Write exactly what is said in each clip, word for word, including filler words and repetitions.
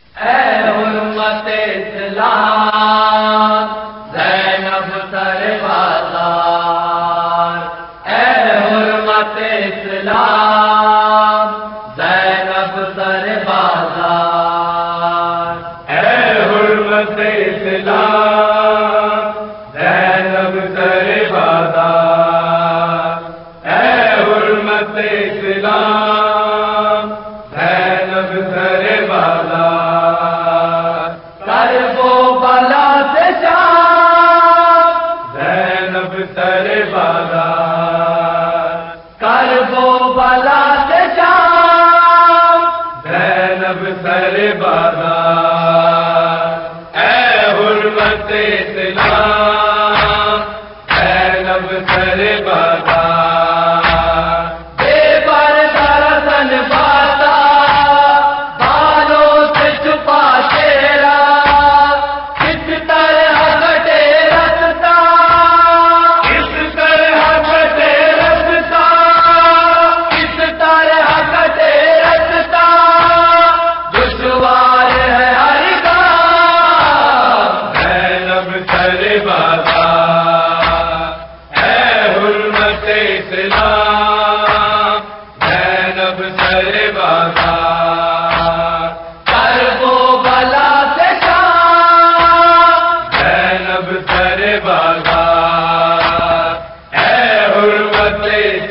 اے حرمت اسلام زینب سر بازار، اے حرمت اسلام زینب سر بازار، اے حرمت اسلام زینب سر بازار، اے حرمت اسلام زینب سر بازار، کرب و بلا سے شام زینب سر بازار، کرب و بلا سے شام زینب سر بازار، اے حرمت اسلام زینب سر بازار، بے پر درسن باتا بالوں سے چھپا تیرا، کس طرح کٹے رستا، کس طرح کٹے رستا، کس طرح کٹے رستا، دشوار ہے ہر کام زینب سر بازار، اے حرمت اسلام زینب سر بازار، کرب و بلا سے شام زینب سر بازار، اے حرمت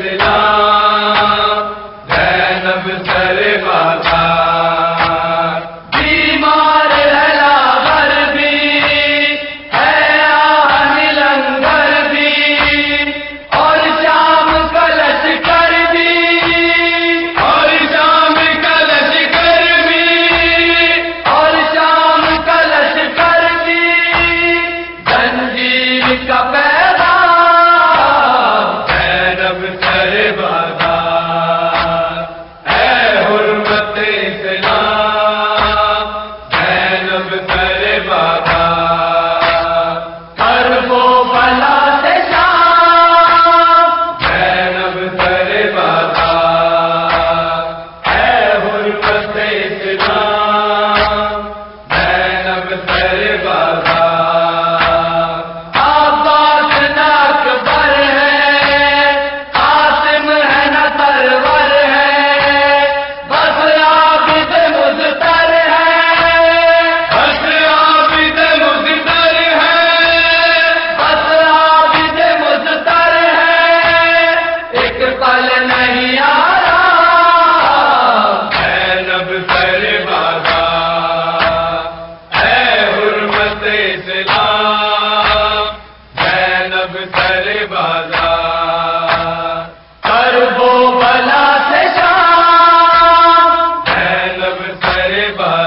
اسلام زینب سر بازار، بیمار ہے لاغر بھی، ہے آہن لنگر بھی، اور شام کا لشکر بھی، اور شام کا لشکر بھی، اور شام کا لشکر بھی، زنجیر کا پیغام زینب سر بازار، اے حرمت اسلام زینب سر بازار، کرب و بلا سے شام زینب سر بازار، اے حرمت اسلام زینب سر بازار، عباس نہ اکبر ہے، قاسم ہے نہ سرور ہے، بس عابد مضطر ہے، بس عابد مضطر ہے، بس عابد مضطر ہے، ایک پل نہیں آرام زینب سر بازار، اے حرمت اسلام زینب سر بازار، کرب و بلا سے شام زینب سر بازار،